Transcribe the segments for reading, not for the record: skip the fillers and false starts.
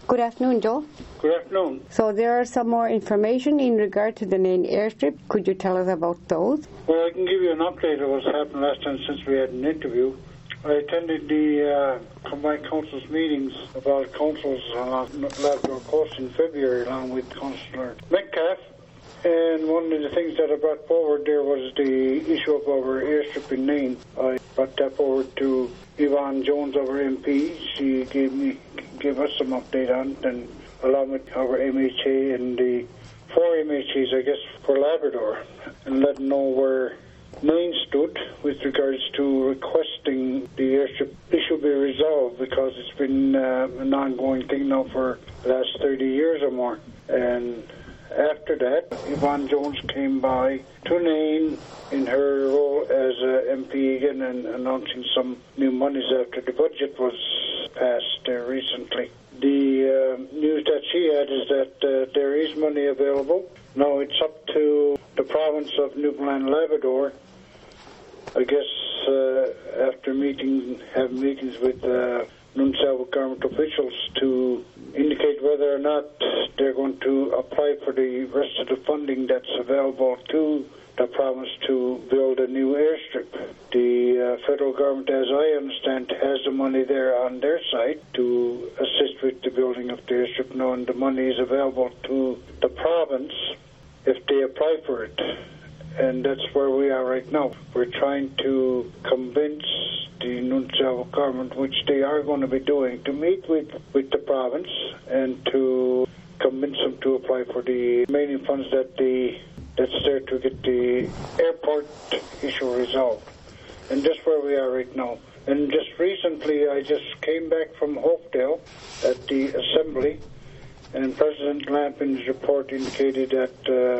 Good afternoon, Joel. Good afternoon. So there are some more information in regard to the Nain airstrip. Could you tell us about those? Well, I can give you an update of what's happened last time since we had an interview. I attended the Combined Councils meetings of all councils on Labrador Coast in February along with Councillor Metcalf. And one of the things that I brought forward there was the issue of our airstrip in Nain. I brought that forward to Yvonne Jones, our MP. She gave us some update on it, and along with our MHA and the 4 MHAs, I guess, for Labrador, and let them know where Nain stood with regards to requesting the airstrip issue be resolved, because it's been an ongoing thing now for the last 30 years or more. And after that, Yvonne Jones came by to Nain in her role as MP again and announcing some new monies after the budget was passed recently. The news that she had is that there is money available. Now it's up to the province of Newfoundland and Labrador, I guess, after having meetings with Nunavut government officials to indicate whether or not they're going to apply for the rest of the funding that's available to the province to build a new airstrip. The federal government, as I understand, has the money there on their side to assist with the building of the airstrip, knowing the money is available to the province if they apply for it. And that's where we are right now. We're trying to convince the Nunavut government, which they are going to be doing, to meet with the province and to convince them to apply for the remaining funds that's there to get the airport issue resolved. And that's where we are right now. And just recently, I just came back from Hopedale at the Assembly, and President Lampin's report indicated that,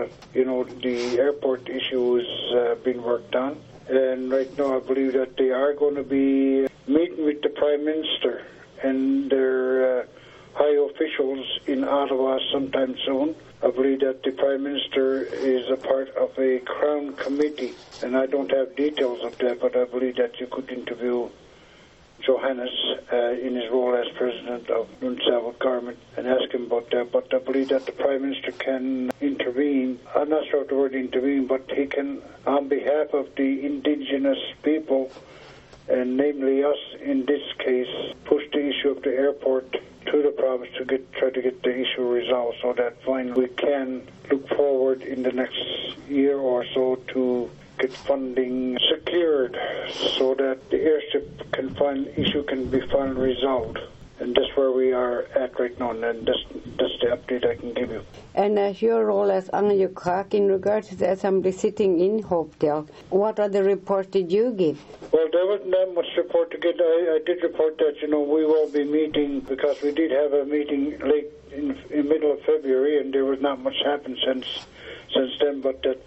the airport issue is being worked on. And right now I believe that they are going to be meeting with the Prime Minister and their high officials in Ottawa sometime soon. I believe that the Prime Minister is a part of a Crown committee, and I don't have details of that, but I believe that you could interview Johannes in his role as President of Nunavut government and ask him about that. But I believe that the Prime Minister can intervene. I'm not sure of the word intervene, but he can, on behalf of the Indigenous people, and namely us in this case, push the issue of the airport to the province to try to get the issue resolved, so that finally we can look forward in the next year or so to get funding secured so that the airstrip issue can be finally resolved. And that's where we are at right now, and that's the update I can give you. And as your role as Angayukak in regards to the Assembly sitting in Hopedale, what other reports did you give? Well, there wasn't that much report to get. I did report that, we will be meeting, because we did have a meeting late in middle of February, and there was not much happened since then, but that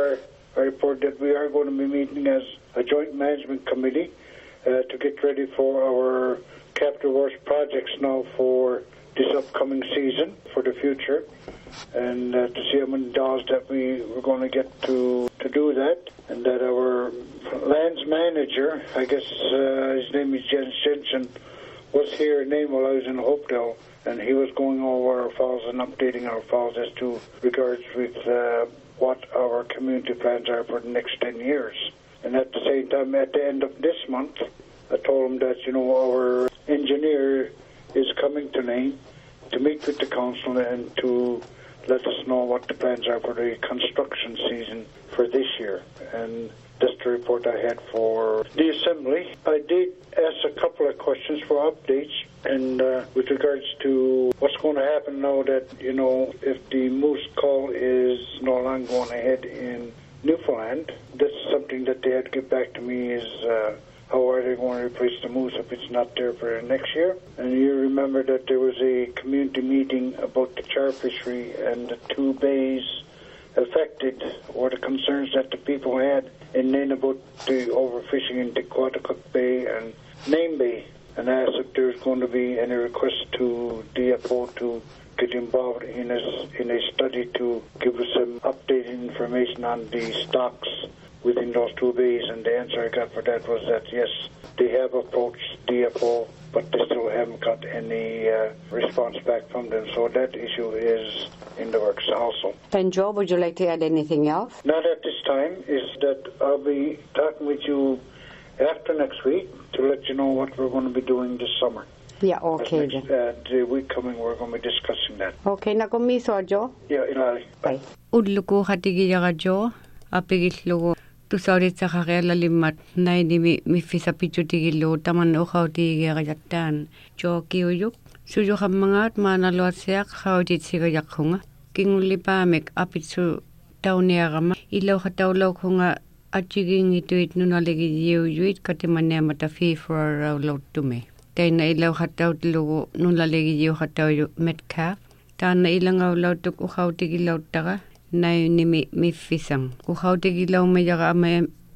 I report that we are going to be meeting as a joint management committee to get ready for our capital works projects now for this upcoming season, for the future, and to see how many dollars that we were going to get to do that, and that our lands manager, I guess his name is Jens Jensen, was here in Nain while I was in Hopedale, and he was going over our files and updating our files as to regards with what our community plans are for the next 10 years. And at the same time, at the end of this month, I told him that, our engineer is coming to Nain to meet with the council and to let us know what the plans are for the construction season for this year. And that's the report I had for the Assembly. I did ask a couple of questions for updates, and with regards to what's going to happen now that, if the moose call is no longer going ahead in Newfoundland, that's something that they had to get back to me is how are they going to replace the moose if it's not there for next year? And you remember that there was a community meeting about the char fishery and the 2 bays affected, or the concerns that the people had in Nain about the overfishing in Quaticook Bay and Nain Bay, and asked if there's going to be any request to DFO to get involved in a study to give us some updated information on the stocks within those 2 bays. And the answer I got for that was that yes, they have approached DFO but they still haven't got any response back from them. So that issue is in the works also. And Joe, would you like to add anything else? Not at this time. Is that I'll be talking with you after next week to let you know what we're going to be doing this summer. Yeah, okay. The week coming, we're going to be discussing that. Okay, nakumiso, Joe? Yeah, Ilali. Bye. Udluku hatigiyaga Joe, apigitlugu tusauritsakarela limmat nainimi mifisapichutigillu taman uqautigiyaga jattaan Joe kiuyuk suyuqammangaat maanaluatsiaq qautitsigayaqqunga kingullipaamik apitsu tauniarama ilauqataulauqunga atjigingituit nunaligiyiuyuit katimaneamata fiifuraraulautume taina ilauqatautlugu nunaligiyiuqatauyu Metcalf taana ilangaulautuk uqautigilauttaqa nainimi miffisang uqautigilaumayaqa ama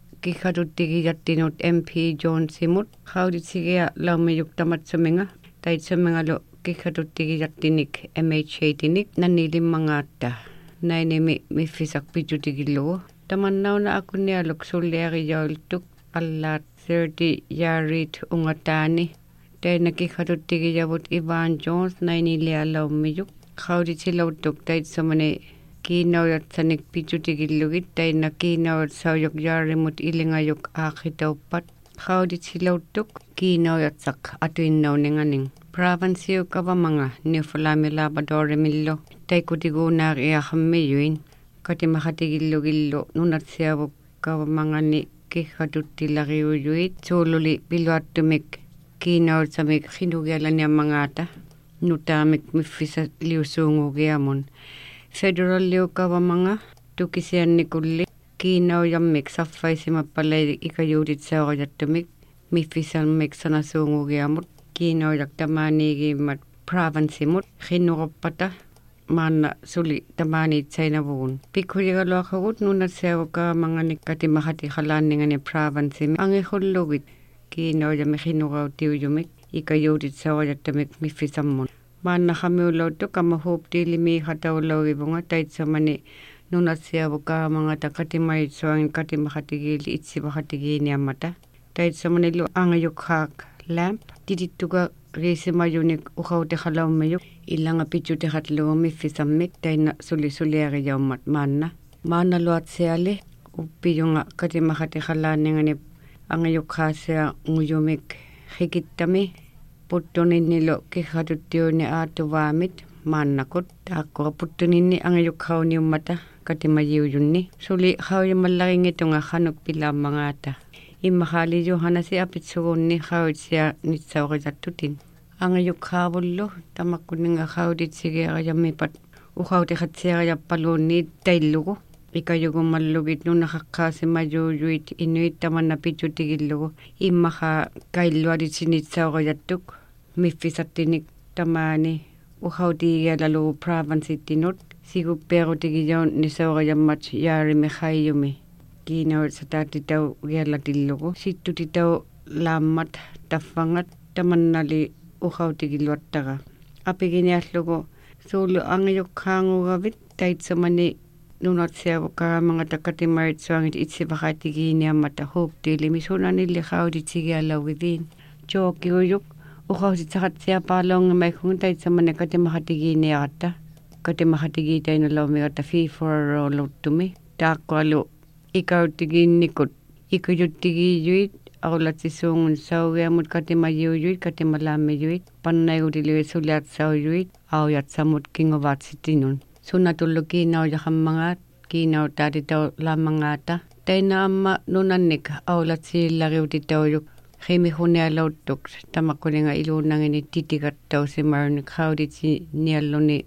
kikhatuttigiyattinut MP John Simut qautitsigia laumayuk tamatsuminga taitsumingalu kikhatuttigiyattinik MHA tinik nanilimmangaata nainimi miffisak pijutigillugu tamannauna akunialuk sulliariyaultuk allaat 30 yarit ungataani taina kikhatuttigiyavut Ivan Jones nainilialaumiyuk qautitilautuk taitsamane kiinauyatsanik pijutigillugit taina kiinauyatsayuk yarimut ilingayuk aakhitaupat qautitilautuk kiinauyatsaq atuinnauninganing Provincial Kavamanga Newfoundland Labrador millo taikutiguunaaqiaqammiyuin katimahatigillugillu nunatsiavuk kavamangani kikhatuttilariuyuit suululi piluattumik kiinautsamik khinugialaniammangaata nutaamik miffisa liusuungugiamun Federal liu kavamanga tukisiannikulli kiinaujammik saffaisimapalai ikayuutitsaorjattumik miffisalmik sanasuungugiamut kiinaujaktamaaniigimmat provinceimut khinuqoppata maanna suli tamaaniitsainavugun pikkuligaluaqagut nunatsiavukaamangani katimahati khalaanningani provinceimi angihullugit kiinaujami khinuqautiujumik ikayuutitsaorjattumik miffisammun maanna khamiulautuk amahuuptiilimi khataulauivunga taitsamani nunatsiavukaamangata katimaitsuangin katimahatigiili itsivahatigiiniammata taitsamanilu angayukhaak lamp titittuga riisimayunik uqautikhalaumayuk ilanga pichutikhatlugu miffisammik taina sulisuliariyaummat maanna luatsiali uppiyunga katimahatikhalaanningani angayukhaasea nguyumik hikittami puttuninnilu kikhatuttiuni aatuvaamit maannakut taakkura puttuninni angayukhauniummata katimayiujunni suli hauyamallaringitunga khanuk pilaammangaata immakhali Johanasi apitsugunni khawitsia nitsauritattutin angayukhaavullu tamakkuninga khawtitsigiarajammipat uqautikhatsiarajappaluunni taillugu ikayugumallugit nunahaqqaasimayuuyuit inuit tamanna pichutigillugu immakha kailluaditsinitsaurajattuk miffisattinik tamaani uqautigialalugu provinceittinut siguppeerutigijaun nisaurajammat yaarimi khayyumi kiinautsataatitau gialatillugu sittutitau laammat taffangat tamannali uqautigilluattaqa apiginiallugu suulu angayukhaangugavit taitsamani nunatsiavukaamangata katimaritsuangit itsivaqatigiiniammata huuptiilimi sunanilli qautitsigialaugiviin jookiuyuk uqausitsaqatsiapaalongamaikkunga taitsamani katimahatigiiniaqatta katimahatigiitainalaumigata fiifuraroluttumi taaqqualu ikauutigiinnikut ikuyuttigiyuit aulatsisuungun saugiamut katimayuuyuit katimalaamiyuit pannaigutiliuit suliatsauyuit aujatsamut kinguvatsittinun sunnatullu kiinaujahammangaat kiinautaatitau laammangaata taina amma nunannik aulatsiillariutitaujuk khimihunialauttuk tamakkuninga iluunangini titikattausimarnik qauditsinialluni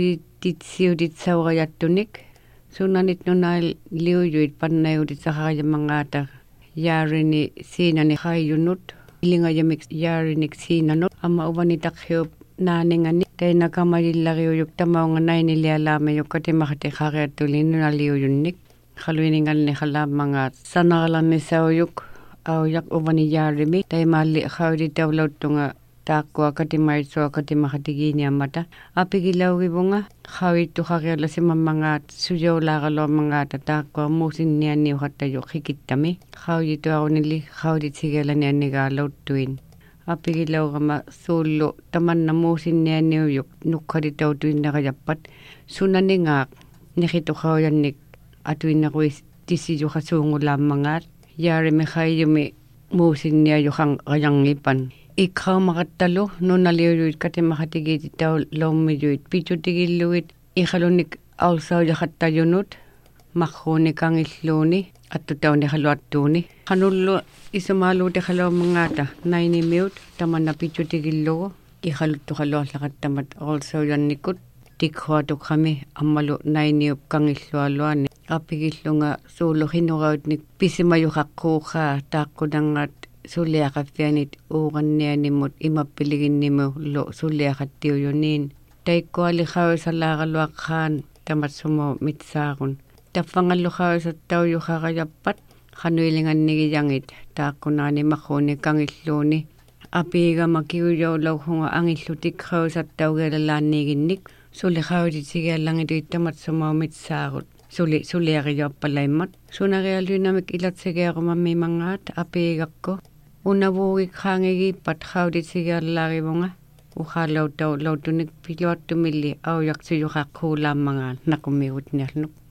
qaudititsiutitsaurajattunik sunnanit nunail liuyuit pannaigutitsaqarajammangaata yaarini siinani khayyunut ilingajamik yaarinik siinanut amma uvanitaqhiup naaningani taina kamalillariuyuk tamaunga nainilialaamayuk katimahati khariattulin nunaliuyunnik khaluiningalni khalaammangaat sanaralannisauyuk aujak uvani yaarimi taimaalli khawititaulauttunga taakkua katimaitsua katimahatigiiniammata apigilaugivunga khawittu kharialasimammangaat sujoulaaqaluammangaata taakkua muusinnianniuqattaju khikittami khawituarunili khawititsigialaniannigaalauttuin apigilaurama suullu tamanna muusinnianiuyuk nuqqalitautuinnaqajappat sunaningaaq niqituqauyannik atuinnaquis tisijuqasuungulaammangaat yaarimikhaiyumi muusinniayuqan qayangipan ikkaumaqattalu nunaliuyuit katimaqatigititau laummiyuit pichutigilluit iqalunik ausaujaqattayunut maqquunikangilluuni attutauniqaluattuuni qanullu isumaaluutiqaluammangaata nainimiut tamanna pichutigillugu iqaluttuqaluarlaqattamat ausaujannikuut tikhuatuqqami ammalu nainiup kangillualuani apigillunga suuluqinurautnik pisimayuqaqquuqaa taaqqunangaat suliaqaffianit uuqannianimut imappiliginnimu lu suliaqattiuyuniin taikkualiqauisalaaqaluaqqaan tamatsumu mitsaaqun taffangalluqauisattauyuqaqajappat qanuilingannigiyangit taaqqunaani maqquuni kangilluuni apiigama kiuyaulauqunga angillutikqauisattaugeelalaanniiginnik suliqautitigiallangituit tamatsumu mitsaaqut suliaqiyuappalaimmat sunarialynamik ilatsigeerumammimangaat apiigakku unavuugik haangigippat qautitigiallaarivunga uqaalautau lautunik piluattumilli aujaqsuyuqaqquulaammangaan naqumigut nialluk